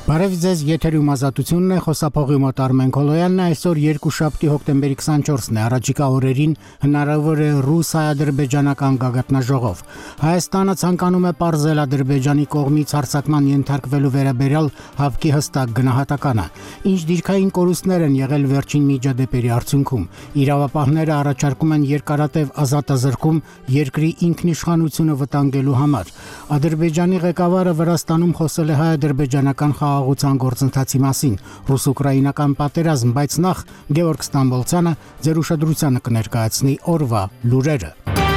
Բարև ձեզ, եթերում ազատությունն է, խոսափողի մոտ Արմեն Քոլոյանն է, այսօր երկուշաբթի հոկտեմբերի 24-ն է, առաջիկա օրերին հնարավոր է ռուս-ադրբեջանական գագաթնաժողով։ Հայաստանը ցանկանում է պարզել Ադրբեջանի կողմից հարձակման ենթարկվելու վերաբերյալ հավքի հստակ գնահատականը։ Ինչ դիրքային կորուստներ են եղել վերջին միջադեպերի արդյունքում։ Իրավապահները առաջարկում են երկարատև ազատազրկում երկրի ինքնիշխանությունը վտանգելու համար։ Ադրբեջանի ղեկավարը Վրաստանում խոսել է հայ-ադրբեջանական խաղաղության գործընթացի մասին, ռուս-ուկրաինական պատերազմ, բայց նախ Գևորգ Ստամբոլցյանը ձեր ուշադրությանը կներկայացնի օրվա լուրերը։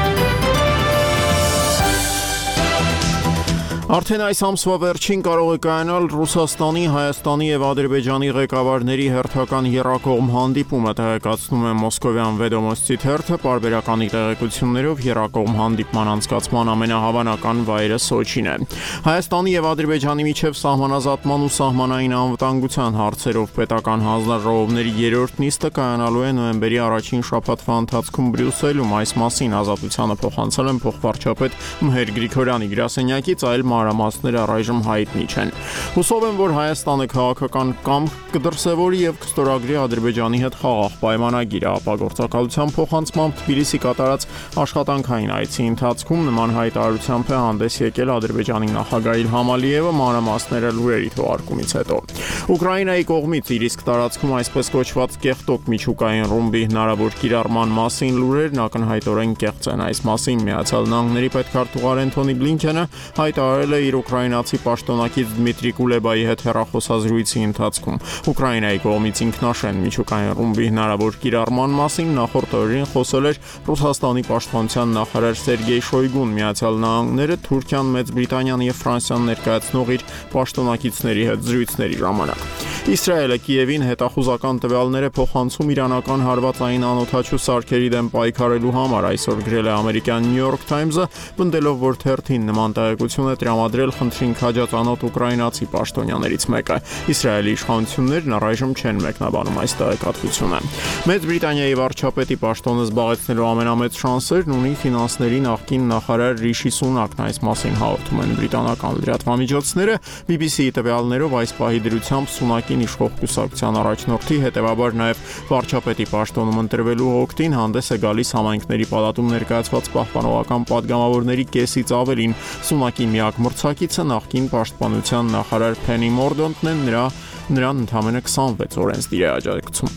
Արդեն այս ամսվա վերջին կարող է կայանալ Ռուսաստանի, Հայաստանի եւ Ադրբեջանի ղեկավարների հերթական եռակողմ հանդիպումը, տեղեկացնում է Մոսկովյան Վեդոմոստի թերթը, պարբերականի տեղեկություններով եռակողմ հանդիպման անցկացման ամենահավանական վայրը Սոչին է։ Հայաստանի եւ Ադրբեջանի միջև սահմանազատման ու սահմանային անվտանգության հարցերով պետական հանձնաժողովների երրորդ նիստը կայանալու է նոյեմբերի առաջին շաբաթվա ընթացքում Բրյուսելում, այս մասին ազատությանը փոխանցել են փոխվարչապետ Մհեր Գրիգորյանի գրասենյակից, այլ մանրամասները առայժմ հայտնի չեն։ Հուսով եմ, որ Հայաստանը քաղաքական կամք կդրսևորի եւ կստորագրի Ադրբեջանի հետ խաղաղ պայմանագիր, ապագործակալության փոխանցմամբ Թբիլիսի կատարած աշխատանքային այցի ընթացքում նման հայտարարությամբ է հանդես եկել Ադրբեջանի նախագահ Իլհամ Ալիևը մանրամասները լուրերի թողարկումից հետո։ Ուկրաինայի կողմից իր իսկ տարածքում այսպես կոչված կեղտոտ միջուկային ռումբի հնարավոր կիրառման մասին լուրերն ակնհայտորեն կեղծ են։ Այս մասին Միացյալ Նահանգների պետքարտուղար Անթոնի Բլինքենը հայտարարել է իր ուկրաինացի պաշտոնակից Դմիտրի Կուլեբայի հետ հեռախոսազրույցի ընթացքում։ Ուկրաինայի կողմից ինքնաշեն միջուկային ռումբի հնարավոր կիրառման մասին նախորդ օրերին խոսել էր Ռուսաստանի պաշտպանության նախարար Սերգեյ Շոյգուն։ Միացյալ Նահանգները, Թուրքիան, Մեծ Բրիտանիան եւ Ֆրանսիան ներկայացնող իր պաշտոնակիցների հետ զրույցների ժամանակ։ Իսրայելը Կիևին հետախուզական տվյալներ է փոխանցում իրանական հարվածային անօդաչու սարքերի դեմ պայքարելու համար, այսօր գրել է ամերիկյան New York Times-ը, պնդելով, որ թերթին նման տեղեկություն է տրամադրել խնդրին քաջածանոթ ուկրաինացի պաշտոնյաներից մեկը։ Իսրայելի իշխանություններն առայժմ չեն մեկնաբանում այս տեղեկատվությունը։ Մեծ Բրիտանիայի վարչապետի պաշտոնը զբաղեցնելու ամենամեծ շանսերն ունի ֆինանսների նախկին նախարար Ռիշի Սունակն, այս մասին հաղորդում են բրիտանական լրատվամիջոցները։ BBC-ի տվյալներով այս պահի դրությամբ Սունակին իշխող կուսակցության առաջնորդի, հետևաբար նաև վարչապետի պաշտոնում ընտրվելու օգտին հանդես է գալիս համայնքների պալատում ներկայացված պահպանողական падգամավորների կեսից ավելին։ Սունակի միակ մրցակիցը նախկին պաշտպանության նախարար Փենի Մորդոնտն է, նրան ընդամենը 26 օրենսդիր է աջակցում։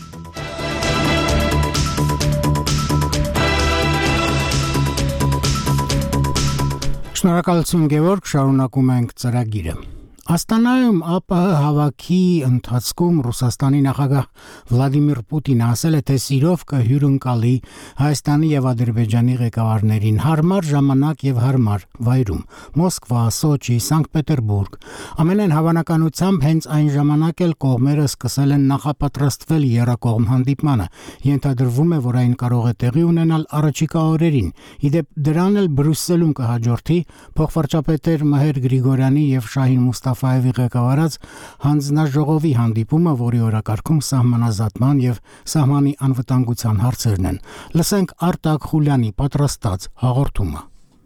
Շնորհակալություն Գևորգ, շարունակում ենք ծրագիրը։ Աստանայում ԱՊՀ հավաքի ընթացքում Ռուսաստանի նախագահ Վլադիմիր Պուտինը ասել է, թե սիրով կհյուրընկալի Հայաստանի եւ Ադրբեջանի ղեկավարներին հարմար ժամանակ եւ հարմար վայրում՝ Մոսկվա, Սոչի, Սանկտ Պետերբուրգ։ Ամենայն հավանականությամբ հենց այն ժամանակ էլ կողմերը սկսել են նախապատրաստվել եռակողմ հանդիպմանը։ Ենթադրվում է, որ այն կարող է տեղի ունենալ առաջիկա օրերին։ Իդեպ դրան էլ Բրյուսելում կհաջորդի փոխվարչապետեր Մհեր Գրիգորյանի եւ Շահին Մուստաֆայևի ղեկավարած հանձնաժողովի հանդիպումը, որի օրակարգում սահմանազատման եւ սահմանի անվտանգության հարցերն են։ Լսենք Արտակ Խուլյանի պատրաստած հաղորդումը։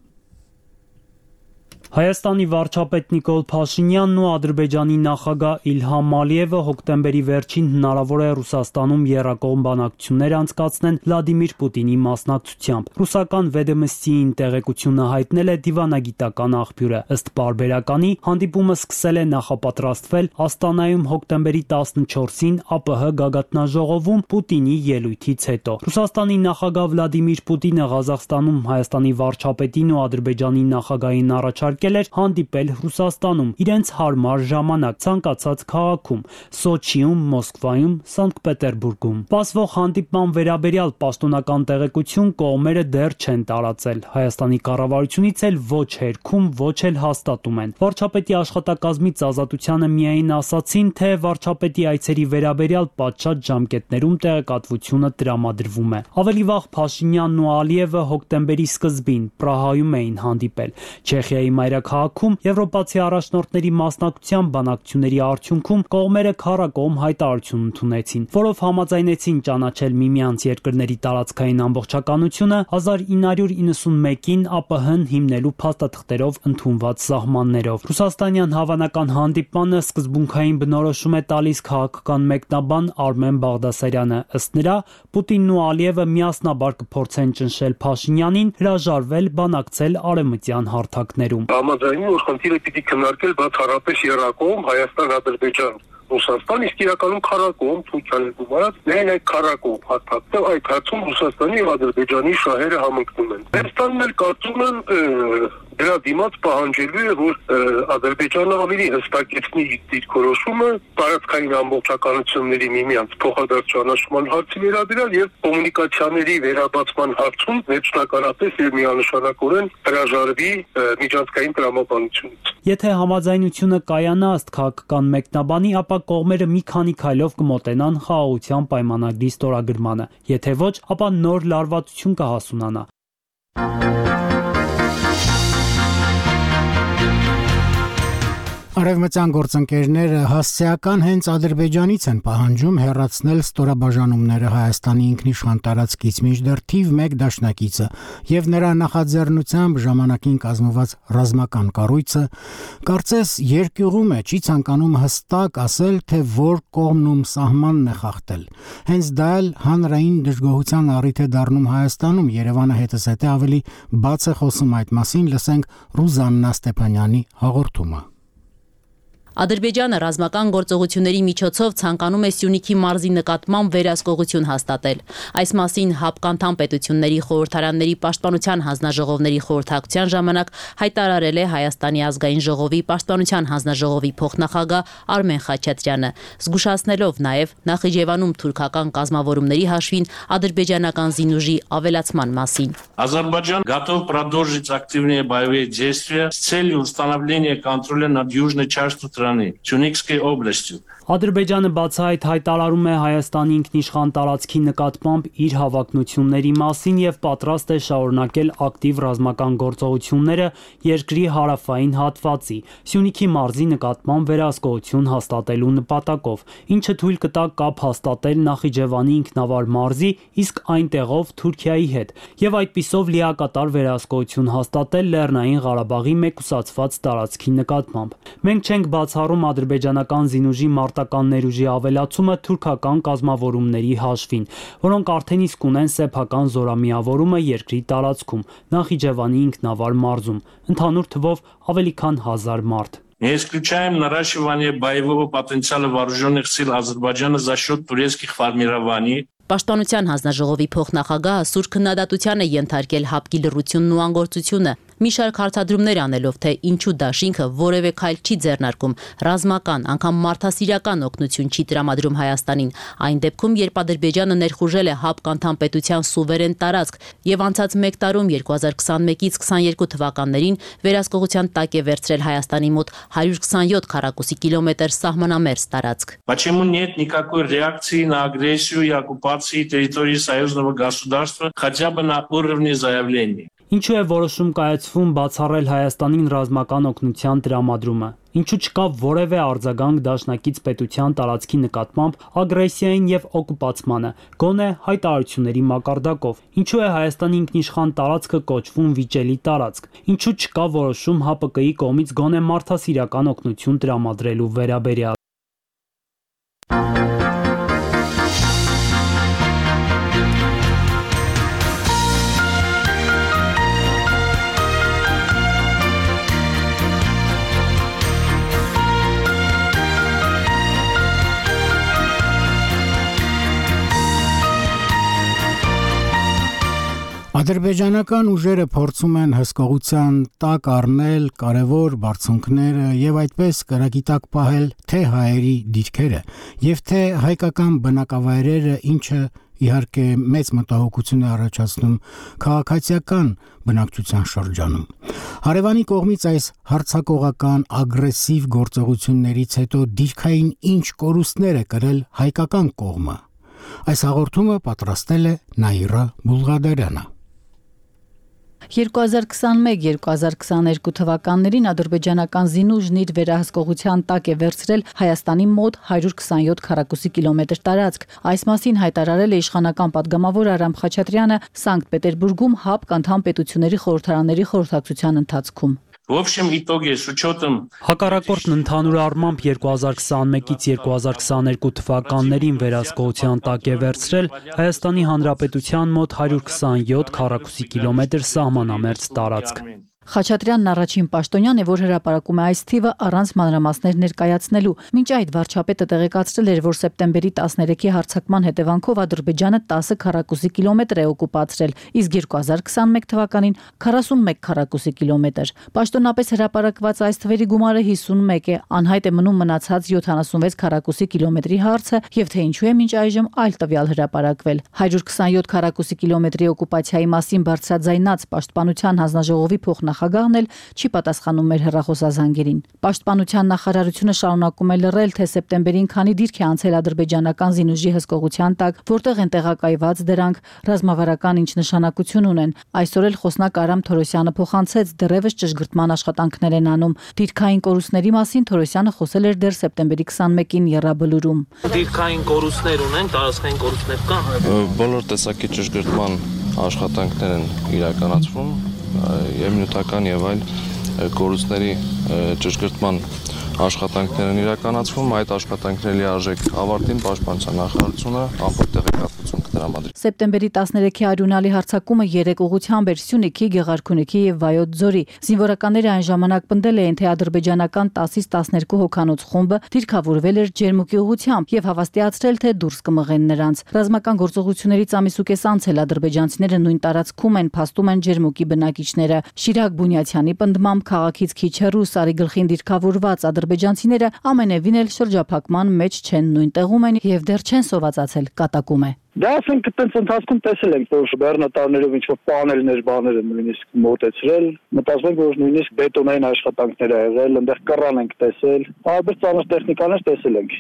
Հայաստանի վարչապետ Նիկոլ Փաշինյանն ու Ադրբեջանի նախագահ Իլհամ Ալիևը հոկտեմբերի վերջին հնարավոր է Ռուսաստանում եռակողմ բանակցություններ անցկացնեն Վլադիմիր Պուտինի մասնակցությամբ։ Ռուսական Վեդոմոստիին տեղեկությունը հայտնել է դիվանագիտական աղբյուրը։ Ըստ պարբերականի, հանդիպումը սկսել է նախապատրաստվել Աստանայում հոկտեմբերի 14-ին ԱՊՀ գագաթնաժողովում Պուտինի ելույթից հետո։ Ռուսաստանի նախագահ Վլադիմիր Պուտինը Ղազախստանում Հայաստանի վարչապետին ու Ադրբեջանի նախագահին առաջարկել էր հանդիպել Ռուսաստանում իրենց հարմար ժամանակ ցանկացած քաղաքում՝ Սոչիում, Մոսկվայում, Սանկտ Պետերբուրգում։ Սպասվող հանդիպման վերաբերյալ պաշտոնական տեղեկություն կողմերը դեռ չեն տարածել։ Հայաստանի կառավարությունից էլ ոչ հերքում, ոչ էլ հաստատում են։ Վարչապետի աշխատակազմից Ազատությանը միայն ասացին, թե վարչապետի այցերի վերաբերյալ պատշաճ ժամկետներում տեղեկատվությունը տրամադրվում է։ Ավելի վաղ Փաշինյանն ու Ալիևը հոկտեմբերի սկզբին Պրահայում էին հանդիպել։ Չեխիայի մայրաքաղաքում եվրոպացի առաջնորդների մասնակցությամբ բանակցությունների արդյունքում կողմերը քառակողմ հայտարարություն ընդունեցին, որով համաձայնեցին ճանաչել միմյանց երկրների տարածքային ամբողջականությունը 1991-ին ԱՊՀ-ն հիմնելու փաստաթղթերով ընդունված սահմաններով։ Ռուսաստանյան հավանական հանդիպմանը սկզբունքային բնորոշում է տալիս քաղաքական մեկնաբան Արմեն Բաղդասարյանը։ Ըստ նրա, Պուտինն ու Ալիևը միասնաբար կփորձեն ճնշել Փաշինյանին հրաժարվել բանակցել արևմտյան հարթակներում։ Համաձայնում որ խնդիրը պիտի քննարկել բացառապես երակողմ Հայաստան-Ադրբեջան Ռուսաստան, իսկ իրականում քառակողմ Թուրքիան գումարած միայն այդ քառակողմ հատվածը այդ հարցում Ռուսաստանի եւ Ադրբեջանի շահերը համընկնում են։ Հայաստանն էլ կարծում եմ դրա դիմաց պահանջելու է, որ Ադրբեջանը ավելի հստակեցնի իր դիրքորոշումը տարածքային ամբողջականությունների միմյանց փոխադարձ ճանաչման հարցի վերաբերյալ եւ կոմունիկացիաների վերաբացման հարցում վերջնականապես եւ միանշանակորեն հրաժարվի միջազգային տրամաբանությունից։ Եթե համաձայնությունը կայանա ըստ քաղաքական մեկնաբանի, ապա կողմերը մի քանի քայլով կմոտենան խաղաղության պայմանագրի ստորագրմանը, եթե ոչ, ապա նոր լարվածություն կհասունանա։ Արևմտյան գործընկերները հասցեական հենց Ադրբեջանից են պահանջում հեռացնել ստորաբաժանումները Հայաստանի ինքնիշխան տարածքից, մինչդեռ թիվ 1 դաշնակիցը եւ նրա նախաձեռնությամբ ժամանակին կազմված ռազմական կառույցը կարծես երկյուղում է, չի ցանկանում հստակ ասել, թե որ կողմն սահմանն է խախտել։ Հենց դա էլ հանրային դժգոհության առիթ է դառնում Հայաստանում։ Երևանը հետզհետե ավելի բաց է խոսում այդ մասին, լսենք Ռուզաննա Ստեփանյանի հաղորդումը։ Ադրբեջանը ռազմական գործողությունների միջոցով ցանկանում է Սյունիքի մարզի նկատմամբ վերահսկողություն հաստատել։ Այս մասին հապկանդամ պետությունների խորհրդարանների պաշտպանության հանձնաժողովների խորհրդակցության ժամանակ հայտարարել է Հայաստանի ազգային ժողովի պաշտպանության հանձնաժողովի փոխնախագահ Արմեն Խաչատրյանը, զգուշացնելով նաև Նախիջևանում թուրքական կազմավորումների հաշվին ադրբեջանական զինուժի ավելացման մասին։ Азербайджан готов продолжить активные боевые действия с целью установления контроля над южной частью страны, Сюникской областью. Ադրբեջանը բացահայտ հայտարարում է Հայաստանի ինքնիշխան տարածքի նկատմամբ իր հավակնությունների մասին եւ պատրաստ է շարունակել ակտիվ ռազմական գործողությունները երկրի հարավային հատվածի, Սյունիքի մարզի նկատմամբ վերահսկողություն հաստատելու նպատակով, ինչը թույլ կտա կապ հաստատել Նախիջևանի ինքնավար մարզի, իսկ այնտեղով Թուրքիայի հետ, եւ այդպիսով լիակատար վերահսկողություն հաստատել Լեռնային Ղարաբաղի մեկուսացված տարածքի նկատմամբ։ Մենք չենք բացառում ադրբեջանական զինուժի մարտական ներուժի ավելացումը թուրքական կազմավորումների հաշվին, որոնք արդեն իսկ ունեն սեփական զորամիավորումը երկրի տարածքում, Նախիջևանի ինքնավար մարզում, ընդհանուր թվով ավելի քան 1000 մարդ։ Не исключаем наращивание боевого потенциала вооруженных сил Азербайджана за счет турецких формирований. Պաշտպանության հանձնաժողովի փոխնախագահը սուր քննադատության է ենթարկել հապկի լռությունն ու անգործությունը, մի շարք հարցադրումներ անելով, թե ինչու դաշինքը որևէ քայլ չի ձեռնարկում, ռազմական, անգամ մարդասիրական օգնություն չի տրամադրում Հայաստանին, այն դեպքում, երբ Ադրբեջանը ներխուժել է հապկ անդամ պետության սուվերեն տարածք եւ անցած 1 տարում 2021-ից 22 թվականներին վերահսկողության տակ է վերցրել Հայաստանի մոտ 127 քառակուսի կիլոմետր սահմանամերձ տարածք։ Почему нет никакой реакции на агрессию и оккупации территории союзного государства хотя бы на уровне заявлений? Ինչու է որոշում կայացվում բացառել Հայաստանին ռազմական օգնության տրամադրումը։ Ինչու չկա որևէ արձագանք դաշնակից պետության տարածքի նկատմամբ ագրեսիային եւ օկուպացմանը, գոնե հայտարարությունների մակարդակով։ Ինչու է Հայաստանի ինքնիշխան տարածքը կոչվում վիճելի տարածք։ Ինչու չկա որոշում ՀԱՊԿ-ի կողմից գոնե մարդասիրական օգնություն տրամադրելու վերաբերյալ։ Ադրբեջանական ուժերը փորձում են հսկողության տակ առնել կարևոր բարձունքները եւ այդպես կրակիտակ պահել թե հայերի դիրքերը եւ թե հայկական բնակավայրերը, ինչը իհարկե մեծ մտահոգություն է առաջացնում քաղաքացիական բնակչության շրջանում։ Հարևանի կողմից այս հարձակողական ագրեսիվ գործողություններից հետո դիրքային ինչ կորուստներ է կրել հայկական կողմը։ Այս հաղորդումը պատրաստել է Նաիրա Բուլղադարյանը։ 2021-2022 թվականներին ադրբեջանական զինուժն իր վերահսկողության տակ է վերցրել Հայաստանի մոտ 127 քառակուսի կիլոմետր տարածք։ Այս մասին հայտարարել է իշխանական պատգամավոր Արամ Խաչատրյանը Սանկտ Պետերբուրգում ՀԱՊԿ անդամ պետությունների խորհրդարանների խորհրդակցության ընթացքում։ Հակառակորդն ընդհանուր առմամբ 2021-ից 2022 թվականներին վերահսկողության տակ է վերցրել Հայաստանի Հանրապետության մոտ 127 քառակուսի կիլոմետր սահմանամերձ տարածք։ Խաչատրյանն առաջին պաշտոնյան է, որ հրապարակում է այս թիվը առանց մանրամասներ ներկայացնելու։ Մինչ այդ վարչապետը տեղեկացրել էր, որ սեպտեմբերի 13-ի հարձակման հետևանքով Ադրբեջանը 10 քառակուսի կիլոմետր է օկուպացրել, իսկ 2021 թվականին 41 քառակուսի կիլոմետր։ Պաշտոնապես հրապարակված այս թվերի գումարը 51 է, անհայտ է մնում մնացած 76 քառակուսի կիլոմետրի հարցը եւ թե ինչու է մինչ այժմ այլ տվյալ հրապարակվել։ 127 քառակուսի կիլոմետրի օկուպացիայի մասին բարձրաձայնած Պաշտպանության հանձնաժողովի փոխնախագահն էլ չի պատասխանում մեր հեռախոսազանգերին։ Պաշտպանության նախարարությունը շարունակում է լռել, թե սեպտեմբերին քանի դիրք է անցել ադրբեջանական զինուժի հսկողության տակ, որտեղ են տեղակայված դրանք, ռազմավարական ինչ նշանակություն ունեն։ Այսօր էլ խոսնակ Արամ Թորոսյանը փոխանցեց, դեռևս ճշգրտման աշխատանքներ են անում։ Դիրքային կորուստների մասին Թորոսյանը խոսել էր դեռ սեպտեմբերի 21-ին Եռաբլուրում։ Դիրքային կորուստներ ունեն, տարածքային կորուստներ կան։ Բոլոր տեսակի ճշգրտման աշխատանքներ են իրականացվում եւ նյութական եւ այլ կորուստների ճշգրտման աշխատանքներ են իրականացվում, այդ աշխատանքների արժեք ավարտին Պաշտպանության նախարարությունը ամբողջ տեղեկատվություն կտրամադրի։ Սեպտեմբերի 13-ի արյունալի հարձակումը 3 ուղղությամբ էր Սյունիքի, Գեղարքունիքի եւ Վայոց ձորի։ Զինվորականները այն ժամանակ պնդել էին, թե ադրբեջանական 10-ից 12 հոգանոց խումբը դիրքավորվել էր Ջերմուկի ուղղությամբ եւ հավաստիացրել, թե դուրս կմղեն նրանց։ Ռազմական գործողություններից ամիսուկես անց էլ ադրբեջանցիները նույն տարածքում են, փաստում են Ջերմուկի բնակիչները։ Շիրակ Բունյացյանի պնդմամբ քաղաքից քիչ հեռու Սարի գլխին դիրքավորված ադրբեջանցիները ամենևին էլ շրջափակման մեջ չեն, նույն տեղում են եւ դեռ չեն սովածացել, կատակում է։ Դա ասենք այդպես ընթացքում տեսել ենք, որ բեռնատարներով ինչ-որ պանելներ, բաներ են նույնիսկ մոտեցրել, մտածում ենք, որ նույնիսկ բետոնային աշխատանքներ ա եղել, այնտեղ կռան ենք տեսել, տարբեր ծանր տեխնիկաներ տեսել ենք։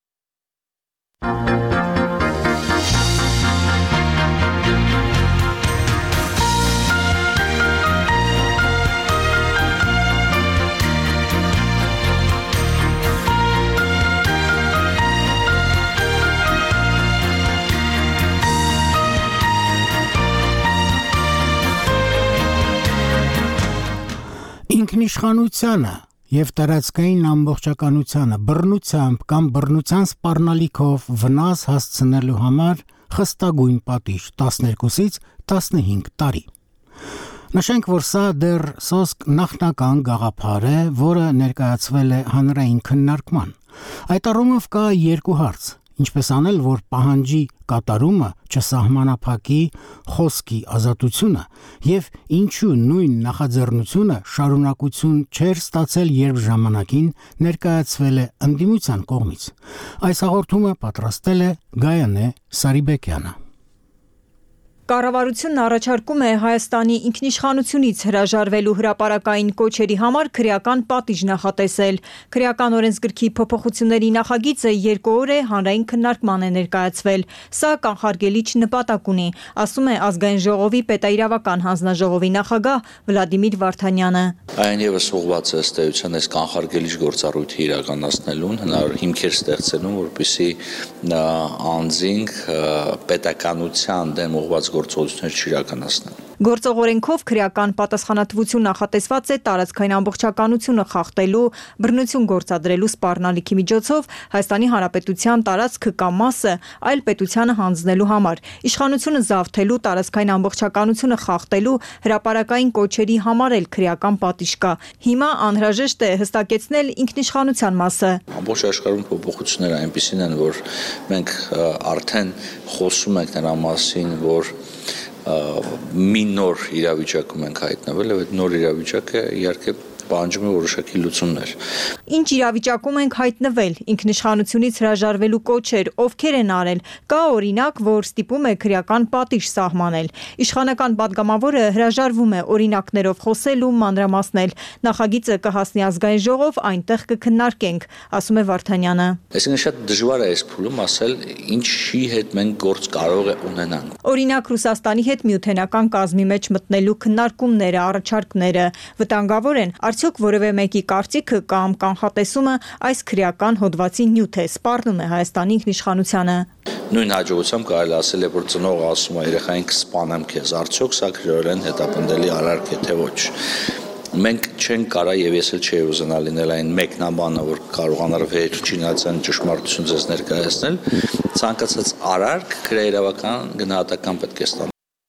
Ինքնիշխանությանը եւ տարածքային ամբողջականությանը բռնությամբ կամ բռնության սպառնալիքով վնաս հասցնելու համար խստագույն պատիժ 12-ից 15 տարի։ Նշենք, որ սա դեռ սոսկ նախնական գաղափար է, որը ներկայացվել է հանրային քննարկման։ Այդ առումով կա երկու հարց. ինչպես անել, որ պահանջի կատարումը չսահմանափակի խոսքի ազատությունը եւ ինչու նույն նախաձեռնությունը շարունակություն չէր ստացել, երբ ժամանակին ներկայացվել է ընդդիմության կողմից։ Այս հաղորդումը պատրաստել է Գայանե Սարիբեկյանը։ Կառավարությունն առաջարկում է Հայաստանի ինքնիշխանությունից հրաժարվելու հրապարակային կոչերի համար քրեական պատիժ նախատեսել։ Քրեական օրենսգրքի փոփոխությունների նախագիծը 2 օր է հանրային քննարկման է ներկայացվել։ Սա կանխարգելիչ նպատակ ունի, ասում է Ազգային ժողովի պետաիրավական հանձնաժողովի նախագահ Վլադիմիր Վարդանյանը։ Այն եւս ուղղված է ըստ էության այս կանխարգելիչ գործառույթի իրականացնելուն, հնարավոր հիմքեր ստեղծելուն, որպեսզի անձինք պետականության դեմ ուղղված գործողություններ չիրականացնեն։ Գործող օրենքով քրեական պատասխանատվություն նախատեսված է տարածքային ամբողջականությունը խախտելու, բռնություն գործադրելու սպառնալիքի միջոցով Հայաստանի Հանրապետության տարածքը կամ մասը այլ պետությանը հանձնելու համար, իշխանությունը զավթելու, տարածքային ամբողջականությունը խախտելու, հրապարակային կոչերի համար էլ քրեական պատիժ կա։ Հիմա անհրաժեշտ է հստակեցնել ինքնիշխանության մասը։ Ամբողջ աշխարհում փոփոխությունները այնպիսին են, որ մենք արդեն խոսում ենք նրա մասին, որ մի նոր իրավիճակում ենք հայտնվել, եւ այդ նոր իրավիճակը իհարկե պահանջում է որոշակի լուծումներ։ Ինչ իրավիճակում ենք հայտնվել, ինքնիշխանությունից հրաժարվելու կոչեր ովքեր են արել, կա օրինակ, որ ստիպում է քրեական պատիժ սահմանել։ Իշխանական падգամավորը հրաժարվում է օրինակներով խոսել ու մանրամասնել։ Նախագիծը կհասնի ազգային ժողով, այնտեղ կքննարկենք, ասում է Վարդանյանը։ Այսինքն շատ դժվար է այս փուլում ասել ինչի հետ մենք գործ կարող է ունենանք։ Օրինակ Ռուսաստանի հետ միութենական կազմի մեջ մտնելու քննարկումները, առաջարկները վտանգավոր են, արդյոք որևէ մեկի կարծիքը կամ կանխատեսումը այս քրեական հոդվածի նյութ է, սպառնում է Հայաստանի ինքնիշխանությանը։ Նույն հաջողությամբ կարելի ասել է, որ ծնողը ասում է երեխային կսպանեմ քեզ, արդյոք սա քրեորեն հետապնդելի արարք է թե ոչ։ Մենք չենք կարա եւ ես էլ չէի ուզենա լինել այն մեկնաբանը, որ կարողանար վերջինացան ճշմարտություն ձեզ ներկայացնել, ցանկացած արարք քրեիրավական գնահատական պետք է ստանա։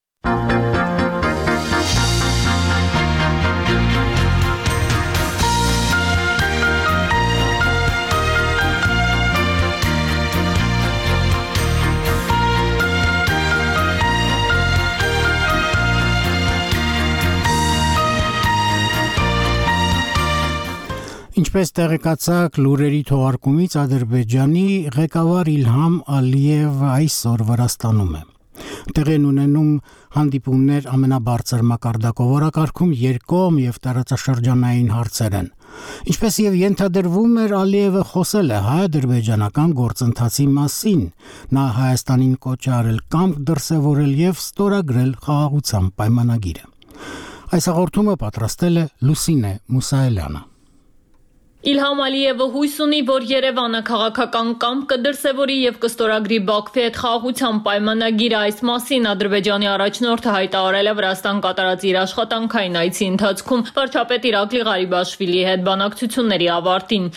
Ինչպես տեղեկացակ լուրերի թողարկումից Ադրբեջանի ղեկավար Իլհամ Ալիևը այսօր Վրաստանում է։ Տեղի են ունենում հանդիպումներ ամենաբարձր մակարդակով օրակարգում երկկողմ եւ տարածաշրջանային հարցեր են։ Ինչպես եւ ենթադրվում էր, Ալիևը խոսել է հայ-ադրբեջանական գործընթացի մասին։ Նա Հայաստանին կոչ է արել կամք դրսևորել եւ ստորագրել խաղաղության պայմանագիրը։ Այս հաղորդումը պատրաստել է Լուսինե Մուսայելյանը։ Իլհամ Ալիևը հույս ունի, որ Երևանը քաղաքական կամք կդրսևորի եւ կստորագրի Բաքվի հետ խաղաղության պայմանագիրը։ Այս մասին Ադրբեջանի առաջնորդը հայտարարել է Վրաստան կատարած իր աշխատանքային այցի ընթացքում վարչապետ Իրակլի Ղարիբաշվիլիի հետ բանակցությունների ավարտին։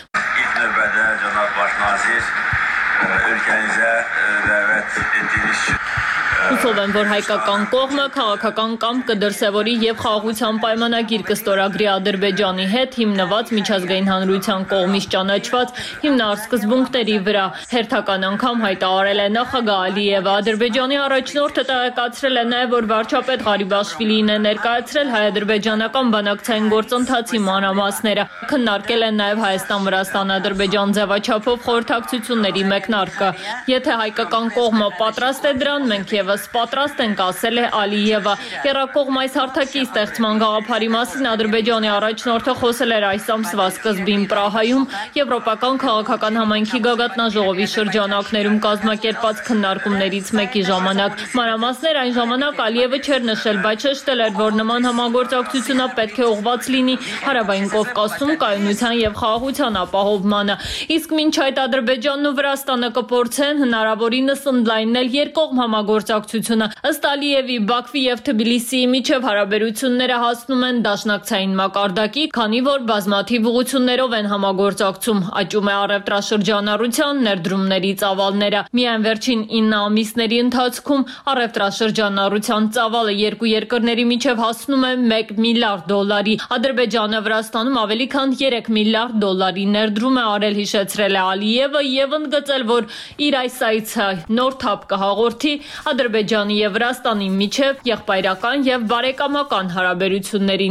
Հուսով եմ, որ հայկական կողմը քաղաքական կամք կդրսևորի եւ խաղաղության պայմանագիր կստորագրի Ադրբեջանի հետ հիմնված միջազգային հանրության կողմից ճանաչված հիմնարսկզբունքների վրա։ Հերթական անգամ հայտարարել է նախագահ Ալիևը։ Ադրբեջանի առաջնորդը տեղեկացրել է նաեւ, որ վարչապետ Ղարիբաշվիլին է ներկայացրել հայ-ադրբեջանական բանակցային գործընթացի մանրամասները։ Քննարկել են նաեւ Հայաստան-Վրաստան-Ադրբեջան ձևաչափով խորհրդակցությունների մեկնարկը։ Եթե հայկական կողմը պատրաստ է դրան, մենք եւս պատրաստ ենք, ասել է Ալիևը։ Եռակողմ այս հարթակի ստեղծման գաղափարի մասին Ադրբեջանի առաջնորդը խոսել էր այս ամսվա սկզբին Պրահայում Եվրոպական քաղաքական համայնքի գագաթնաժողովի շրջանակներում կազմակերպված քննարկումներից մեկի ժամանակ։ Մանրամասներ այն ժամանակ Ալիևը չէր նշել, բայց շեշտել էր, որ նման համագործակցությունը պետք է ուղղված լինի Հարավային Կովկասում կայունության եւ խաղաղության ապահովմանը։ Իսկ մինչ այդ Ադրբեջանն ու Վրաստանը կփորձեն հնարավորինս ընդլայնել երկկողմ համագործակցությունը։ Ըստ Ալիևի, Բաքվի եւ Թբիլիսիի միջև հարաբերությունները հասնում են դաշնակցային մակարդակի, քանի որ բազմաթիվ ուղղություններով են համագործակցում։ Աճում է առևտրաշրջանառության ներդրումների ծավալները։ Միայն վերջին 9 ամիսների ընթացքում առևտրաշրջանառության ծավալը երկու երկրների միջև հասնում է $1 միլիարդ։ Ադրբեջանը Վրաստանում ավելի քան $3 միլիարդ ներդրում է արել, հիշեցրել է Ալիևը եւ ընդգծել, որ իր այս այցը նոր թափ կհաղորդի Ադրբեջանի եւ Վրաստանի միջև եղբայրական եւ բարեկամական հարաբերություններին։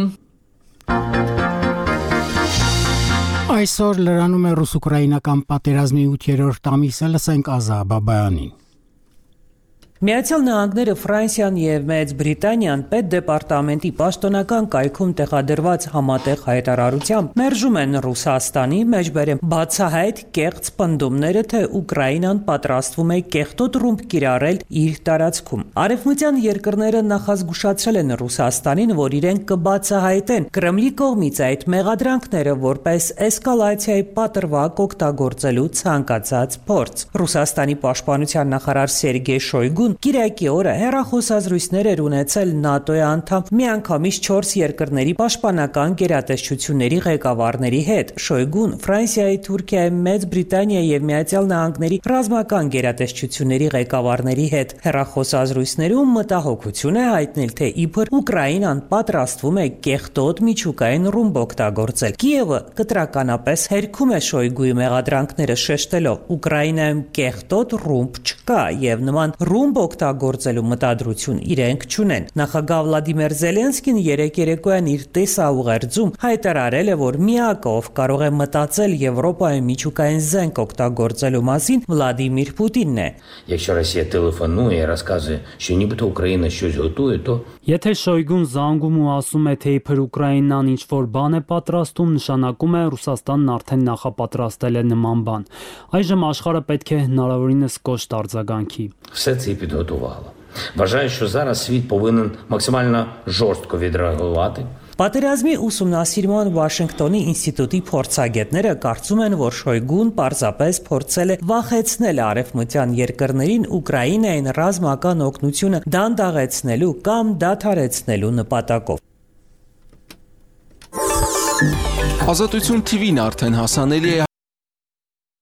Այսօր լրանում է ռուս-ուկրաինական պատերազմի 8-րդ ամիսը, լսենք Ազա Բաբայանին։ Միացյալ Նահանգները, Ֆրանսիան եւ Մեծ Բրիտանիան պետդեպարտամենտի պաշտոնական կայքում տեղադրված համատեղ հայտարարությամբ մերժում են Ռուսաստանի մեջբերեմ բացահայտ կեղծ պնդումները, թե Ուկրաինան պատրաստվում է կեղտոտ ռումբ կիրառել իր տարածքում։ Արևմտյան երկրները նախազգուշացրել են Ռուսաստանին, որ իրենք կբացահայտեն Կրեմլի կողմից այդ մեղադրանքները որպես էսկալացիայի պատրվակ օգտագործելու ցանկացած փորձ։ Ռուսաստանի պաշտպանության նախարար Սերգեյ Շոյգուն Կիրակի օրը հեռախոսազրույցներ էր ունեցել ՆԱՏՕ-ի անդամ միանգամից 4 երկրների պաշտպանական գերատեսչությունների ղեկավարների հետ։ Շոյգուն Ֆրանսիայի, Թուրքիայի, Մեծ Բրիտանիայի եւ Միացյալ Նահանգների ռազմական գերատեսչությունների ղեկավարների հետ հեռախոսազրույցներում մտահոգություն է հայտնել, թե իբր Ուկրաինան պատրաստվում է կեղտոտ միջուկային ռումբ օգտագործել։ Կիևը կտրականապես հերքում է Շոյգուի մեղադրանքները, շեշտելով՝ Ուկրաինայում կեղտոտ ռումբ չկա եւ նման ռումբ ուղղությամբ օգտագործելու մտադրություն իրենք չունեն։ Նախագահ Վլադիմիր Զելենսկին երեկ երեկոյան իր տեսաուղերձում հայտարարել է, որ միակը, ով կարող է մտածել Եվրոպայում միջուկային զենք օգտագործելու մասին, Վլադիմիր Պուտինն է։ Якщо Росія телефонує і розказує, що нібито Україна щось готує, то Եթե Շոյգուն զանգում ու ասում է, թե իբր Ուկրաինան ինչ-որ բան է պատրաստում, նշանակում է Ռուսաստանն արդեն նախապատրաստել է նման բան։ Այժմ աշխարհը պետք է հնարավորինս կոշտ արձագանքի։ все це і підготувало. Вважаю, що зараз світ повинен максимально жорстко відреагувати. Պատերազմի ուսումնասիրման Վաշինգտոնի ինստիտուտի փորձագետները կարծում են, որ Շոյգուն պարզապես փորձել է վախեցնել արևմտյան երկրներին Ուկրաինային ռազմական օգնությունը դանդաղեցնելու կամ դադարեցնելու նպատակով։ Ազատություն TV-ն արդեն հասանելի է